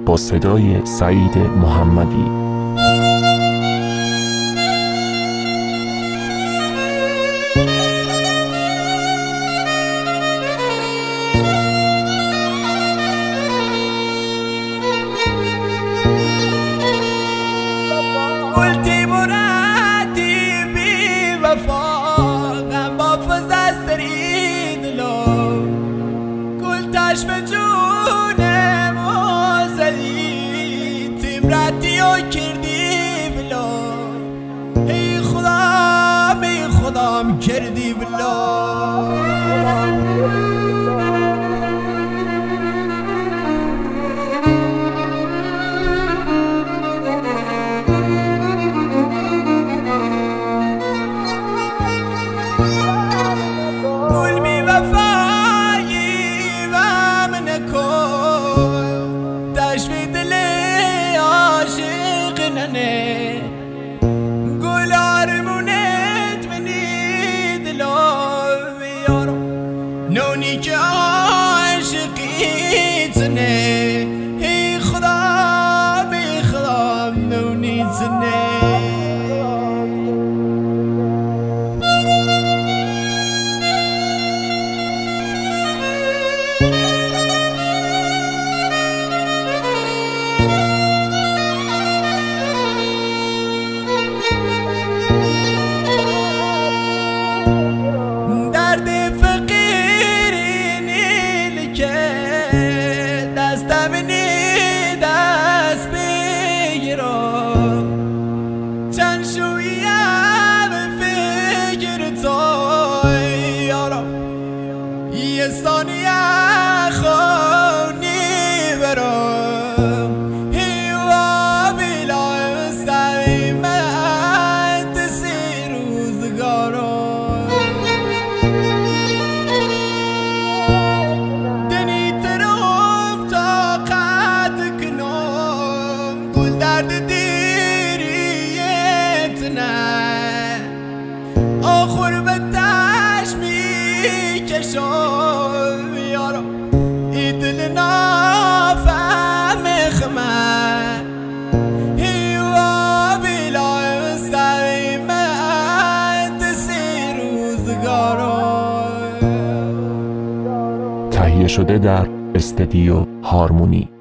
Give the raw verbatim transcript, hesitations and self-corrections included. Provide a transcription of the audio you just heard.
با صدای سعید محمدی. قلتی مرادی بی وفا غم بافز از ترید لو قلتاش به جونم و زدی تمراتی و کردی بلو ای خدام ای خدام کردی بلو گل آرمونت منی دلو یارو نونی که عاشقی تنه ای خدا بی خدا نونی تنه یه ثانیه خونی برم هیوا بلا سعیمت سی روزگارم دنی ترم طاقت کنم گل درد دیریت نه آخر به تش می کشم یارو ای دل نافهم خمه هیوا بلا سعیمت سی روزگارم. تهیه شده در استدیو هارمونی.